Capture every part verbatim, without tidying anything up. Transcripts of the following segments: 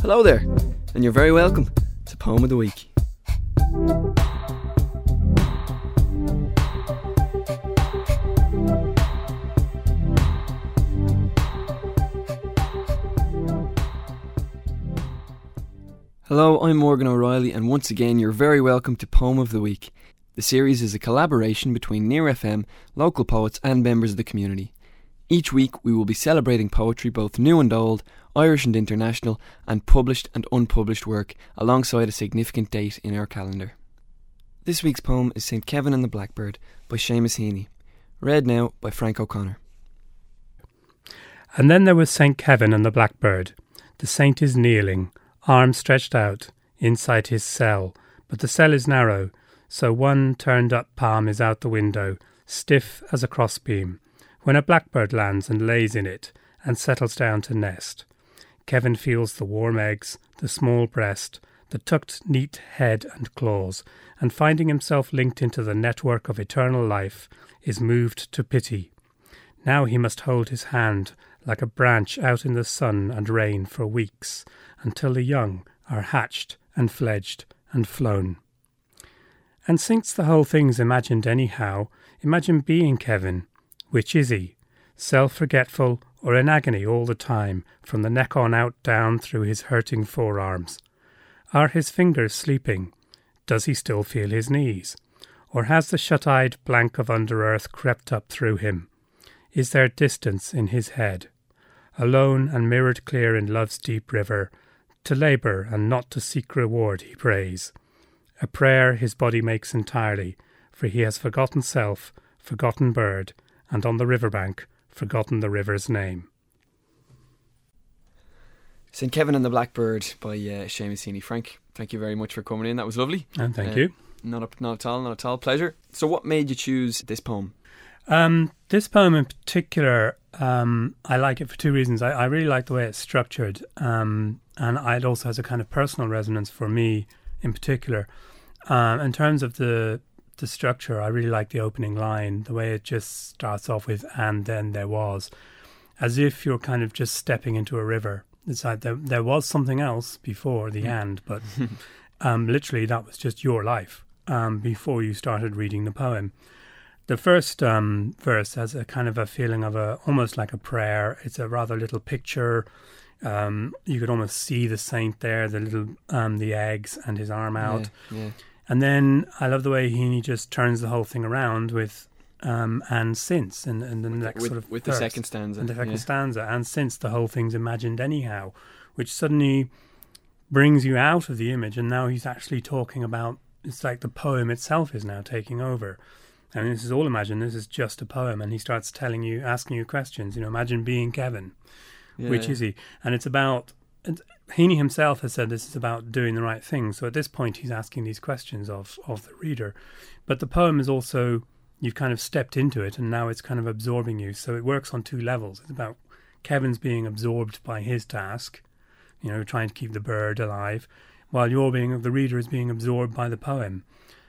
Hello there, and you're very welcome to Poem of the Week. Hello, I'm Morgan O'Reilly, and once again you're very welcome to Poem of the Week. The series is a collaboration between Near F M, local poets and members of the community. Each week we will be celebrating poetry, both new and old, Irish and international, and published and unpublished work, alongside a significant date in our calendar. This week's poem is Saint Kevin and the Blackbird by Seamus Heaney, read now by Frank O'Connor. And then there was Saint Kevin and the Blackbird. The saint is kneeling, arms stretched out, inside his cell, but the cell is narrow, so one turned-up palm is out the window, stiff as a crossbeam, when a blackbird lands and lays in it, and settles down to nest. Kevin feels the warm eggs, the small breast, the tucked neat head and claws, and finding himself linked into the network of eternal life, is moved to pity. Now he must hold his hand like a branch out in the sun and rain for weeks, until the young are hatched and fledged and flown. And since the whole thing's imagined anyhow, imagine being Kevin. Which is he? Self-forgetful or in agony all the time, from the neck on out down through his hurting forearms? Are his fingers sleeping? Does he still feel his knees? Or has the shut-eyed blank of under-earth crept up through him? Is there distance in his head? Alone and mirrored clear in love's deep river, to labour and not to seek reward he prays. A prayer his body makes entirely, for he has forgotten self, forgotten bird, and on the riverbank forgotten the river's name. Saint Kevin and the Blackbird by uh, Seamus Heaney. Frank, thank you very much for coming in. That was lovely. And thank uh, you. Not, a, not at all, not at all. Pleasure. So what made you choose this poem? Um, this poem in particular, um, I like it for two reasons. I, I really like the way it's structured, um, and it also has a kind of personal resonance for me in particular. Um, in terms of the the structure, I really like the opening line, the way it just starts off with "and then there was," as if you're kind of just stepping into a river. It's like there, there was something else before the "and," but um, literally that was just your life um, before you started reading the poem. The first um, verse has a kind of a feeling of a almost like a prayer. It's a rather little picture. Um, you could almost see the saint there, the little um, the eggs and his arm out. Yeah, yeah. And then I love the way he just turns the whole thing around with um, and since and, and the next with, sort of with verse, the second stanza. and the second yeah. stanza, and since the whole thing's imagined anyhow, which suddenly brings you out of the image, and now he's actually talking about. It's like the poem itself is now taking over. I mean, this is all imagined. This is just a poem, and he starts telling you, asking you questions. You know, imagine being Kevin. Yeah. Which is he? And it's about. And Heaney himself has said this is about doing the right thing. So at this point, he's asking these questions of of the reader. But the poem is also, you've kind of stepped into it, and now it's kind of absorbing you. So it works on two levels. It's about Kevin's being absorbed by his task, you know, trying to keep the bird alive, while you're being the reader is being absorbed by the poem.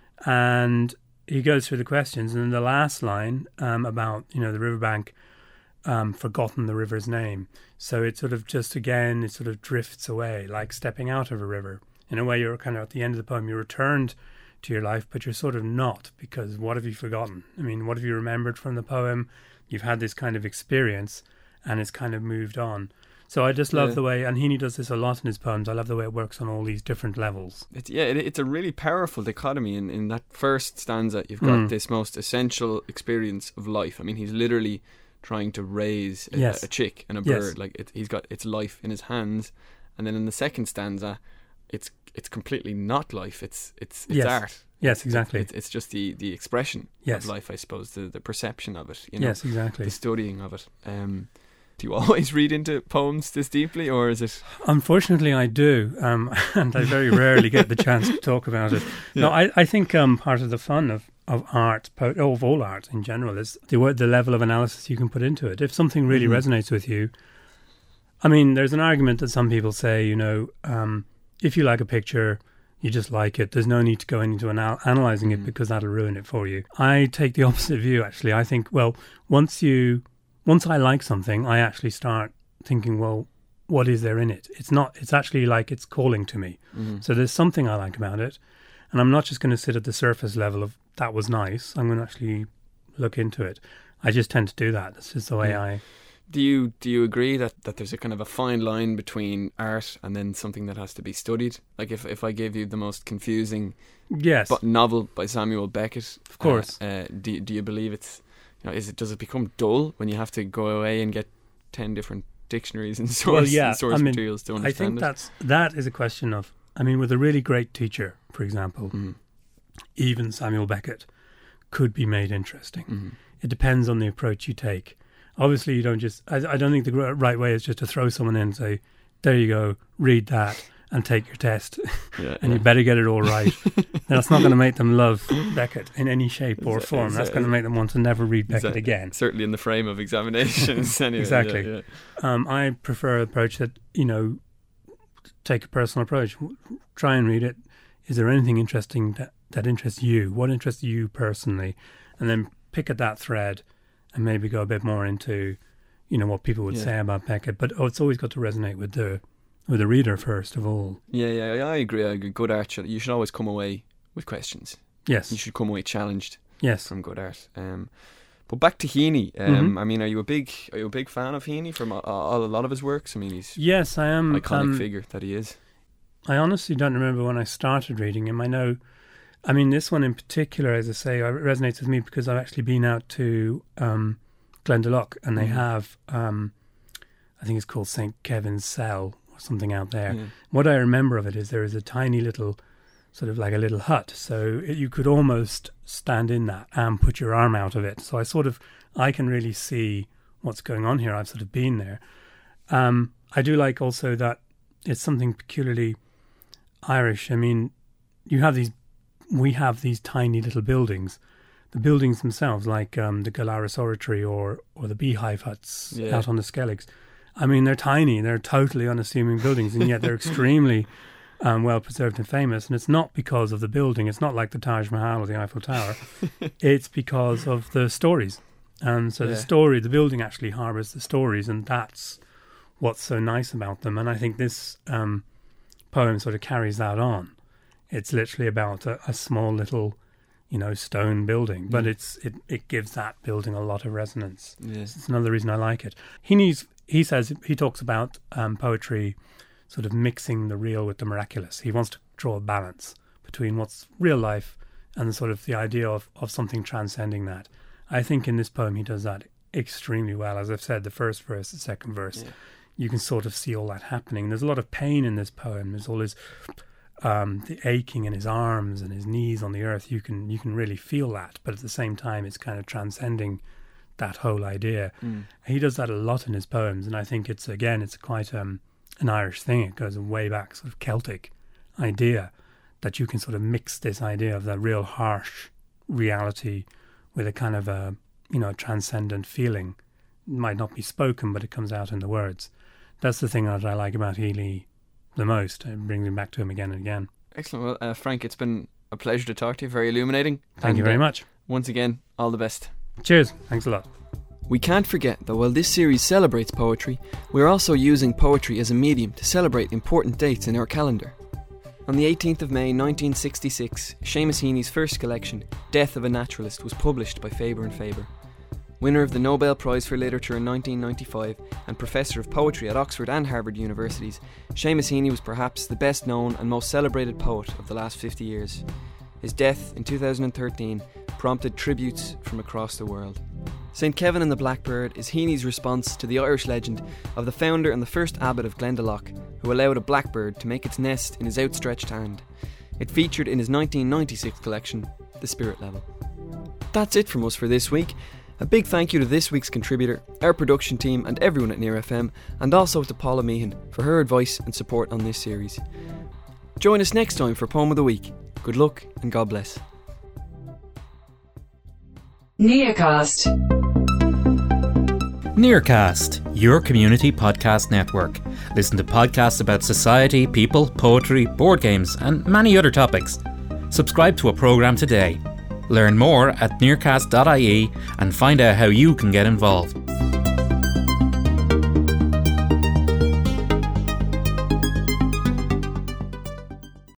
And he goes through the questions, and then the last line um, about, you know, the riverbank, um, forgotten the river's name. So it sort of just, again, it sort of drifts away, like stepping out of a river. In a way, you're kind of at the end of the poem, you're returned to your life, but you're sort of not, because what have you forgotten? I mean, what have you remembered from the poem? You've had this kind of experience, and it's kind of moved on. So I just love yeah. the way, and Heaney does this a lot in his poems, I love the way it works on all these different levels. It's, yeah, it, it's a really powerful dichotomy. In, in that first stanza, you've got Mm. this most essential experience of life. I mean, he's literally trying to raise a, Yes. a chick and a Yes. bird. Like it, he's got its life in his hands. And then in the second stanza, it's it's completely not life. It's it's it's Yes. art. Yes, exactly. It's, it's just the, the expression Yes. of life, I suppose, the, the perception of it. You know, Yes, exactly. the studying of it. Um, do you always read into poems this deeply, or is it? Unfortunately, I do, um, and I very rarely get the chance to talk about it. Yeah. No, I, I think um, part of the fun of, of art, po- of all art in general, is the wo- the level of analysis you can put into it. If something really Mhm. resonates with you, I mean, there's an argument that some people say, you know, um, if you like a picture, you just like it. There's no need to go into anal- analysing it Mm. because that'll ruin it for you. I take the opposite view, actually. I think, well, once you... Once I like something, I actually start thinking, well, what is there in it? It's not, it's actually like it's calling to me. Mm-hmm. So there's something I like about it. And I'm not just going to sit at the surface level of that was nice. I'm going to actually look into it. I just tend to do that. That's just the way Yeah. I... Do you do you agree that, that there's a kind of a fine line between art and then something that has to be studied? Like if, if I gave you the most confusing Yes. but novel by Samuel Beckett, Of course. uh, uh, do do you believe it's, you know, is it does it become dull when you have to go away and get ten different dictionaries and source, Well, yeah, and source I mean, materials to I understand think it? that's that is a question of, I mean, with a really great teacher, for example, Mhm. even Samuel Beckett could be made interesting. Mhm. It depends on the approach you take. Obviously, you don't just, I, I don't think the gr- right way is just to throw someone in and say, there you go, read that and take your test. Yeah, and yeah. you better get it all right. That's not going to make them love Beckett in any shape or Exa- form. That's exa- going to make them want to never read Beckett Exa- again. Certainly in the frame of examinations. Anyway, Exactly. Yeah, yeah. Um, I prefer an approach that, you know, take a personal approach. Try and read it. Is there anything interesting that, that interests you? What interests you personally? And then pick at that thread and maybe go a bit more into, you know, what people would Yeah. say about Beckett. But oh, it's always got to resonate with the with the reader first of all. Yeah, yeah, yeah, I agree. I agree. Good art, should, you should always come away with questions. Yes. You should come away challenged Yes. from good art. Um, but back to Heaney. Um, Mhm. I mean, are you a big, are you a big fan of Heaney from a, a, a lot of his works? I mean, he's Yes, I am. an iconic um, figure that he is. I honestly don't remember when I started reading him. I know, I mean, this one in particular, as I say, it resonates with me because I've actually been out to um, Glendalough and they Mhm. have, um, I think it's called Saint Kevin's Cell or something out there. Yeah. What I remember of it is there is a tiny little, sort of like a little hut. So it, you could almost stand in that and put your arm out of it. So I sort of, I can really see what's going on here. I've sort of been there. Um, I do like also that it's something peculiarly Irish. I mean, you have these, we have these tiny little buildings. The buildings themselves, like um, the Galaris Oratory or or the Beehive Huts Yeah. out on the Skelligs. I mean, they're tiny. They're totally unassuming buildings, and yet they're extremely um, well preserved and famous. And it's not because of the building. It's not like the Taj Mahal or the Eiffel Tower. It's because of the stories. And so Yeah. the story, the building actually harbours the stories, and that's what's so nice about them. And I think this um, poem sort of carries that on. It's literally about a, a small little, you know, stone building, but Mm. it's it, it gives that building a lot of resonance. Yes. It's another reason I like it. He needs, he says, he talks about um, poetry sort of mixing the real with the miraculous. He wants to draw a balance between what's real life and sort of the idea of, of something transcending that. I think in this poem he does that extremely well. As I've said, the first verse, the second verse, Yeah. you can sort of see all that happening. There's a lot of pain in this poem. There's all his um, the aching in his arms and his knees on the earth. You can you can really feel that, but at the same time, it's kind of transcending that whole idea. Mm. He does that a lot in his poems, and I think it's again it's quite um, an Irish thing. It goes way back, sort of Celtic idea that you can sort of mix this idea of the real harsh reality with a kind of a you know transcendent feeling. It might not be spoken, but it comes out in the words. That's the thing that I like about Healy the most. It brings me back to him again and again. Excellent. Well, uh, Frank, it's been a pleasure to talk to you. Very illuminating. Thank And, you very uh, much. Once again, all the best. Cheers. Thanks a lot. We can't forget that while this series celebrates poetry, we're also using poetry as a medium to celebrate important dates in our calendar. On the eighteenth of May nineteen sixty-six, Seamus Heaney's first collection, Death of a Naturalist, was published by Faber and Faber. Winner of the Nobel Prize for Literature in nineteen ninety-five and Professor of Poetry at Oxford and Harvard Universities, Seamus Heaney was perhaps the best known and most celebrated poet of the last fifty years. His death in two thousand thirteen prompted tributes from across the world. Saint Kevin and the Blackbird is Heaney's response to the Irish legend of the founder and the first abbot of Glendalough, who allowed a blackbird to make its nest in his outstretched hand. It featured in his nineteen ninety-six collection, The Spirit Level. That's it from us for this week. A big thank you to this week's contributor, our production team and everyone at Near F M, and also to Paula Meehan for her advice and support on this series. Join us next time for Poem of the Week. Good luck and God bless. Nearcast. Nearcast, your community podcast network. Listen to podcasts about society, people, poetry, board games, and many other topics. Subscribe to a programme today. Learn more at nearcast dot I E and find out how you can get involved.